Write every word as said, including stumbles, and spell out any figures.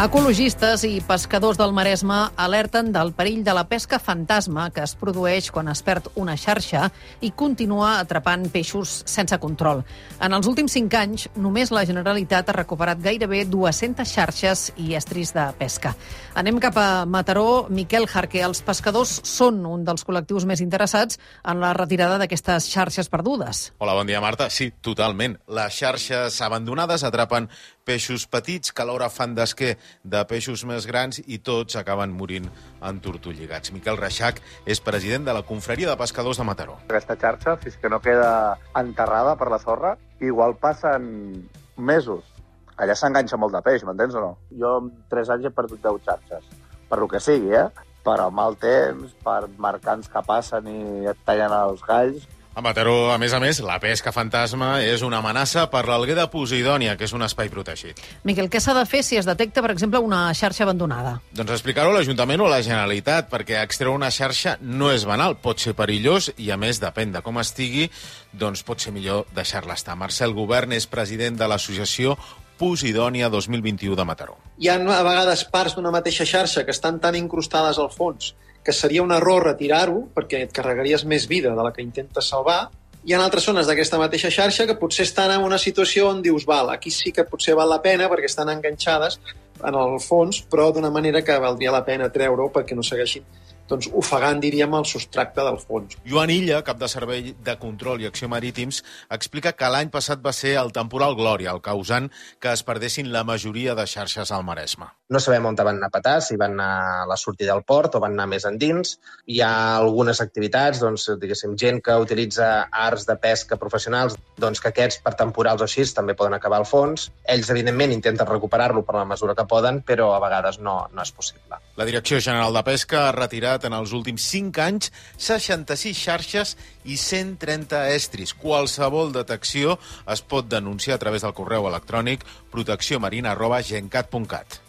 Ecologistes i pescadors del Maresme alerten del perill de la pesca fantasma que es produeix quan es perd una xarxa i continua atrapant peixos sense control. En els últims cinc anys, només la Generalitat ha recuperat gairebé dues-centes xarxes i estris de pesca. Anem cap a Mataró. Miquel Jarque, els pescadors són un dels col·lectius més interessats en la retirada d'aquestes xarxes perdudes. Hola, bon dia, Marta. Sí, totalment. Les xarxes abandonades atrapen peixos petits que alhora fan d'esquer de peixos més grans i tots acaben morint entortolligats. Miquel Reixac és president de la Confraria de Pescadors de Mataró. Aquesta xarxa, fins que no queda enterrada per la sorra, igual passen mesos. Allà s'enganxa molt de peix, m'entens o no? Jo en tres anys he perdut deu xarxes, per lo que sigui, eh? Per el mal temps, per mercants que passen i et tallen els galls. A Mataró, a més a més, la pesca fantasma és una amenaça per l'Alguer de Posidònia, que és un espai protegit. Miquel, què s'ha de fer si es detecta, per exemple, una xarxa abandonada? Doncs explicar-ho a l'Ajuntament o a la Generalitat, perquè extreure una xarxa no és banal, pot ser perillós i, a més, depèn de com estigui, doncs pot ser millor deixar-la estar. Marcel Govern és president de l'associació Posidònia dos mil vint-i-u de Mataró. Hi ha a vegades parts d'una mateixa xarxa que estan tan incrustades al fons que seria un error retirar-ho perquè et carregaries més vida de la que intentes salvar. Hi ha altres zones d'aquesta mateixa xarxa que potser estan en una situació on dius, val, aquí sí que potser val la pena perquè estan enganxades en el fons, però d'una manera que valdria la pena treure-ho perquè no segueixin doncs, ofegant, diríem, el substracte del fons. Joan Illa, cap de Servei de Control i Acció Marítims, explica que l'any passat va ser el temporal Glòria, el causant que es perdessin la majoria de xarxes al Maresme. No sabem on van anar a petar, si van anar a la sortida del port o van anar més endins. Hi ha algunes activitats, doncs, diguéssim, gent que utilitza arts de pesca professionals, doncs que aquests, per temporals o així, també poden acabar al fons. Ells, evidentment, intenten recuperar-lo per la mesura que poden, però a vegades no, no és possible. La Direcció General de Pesca ha retirat en els últims cinc anys seixanta-sis xarxes i cent trenta estris. Qualsevol detecció es pot denunciar a través del correu electrònic protecció marina arroba gencat punt cat.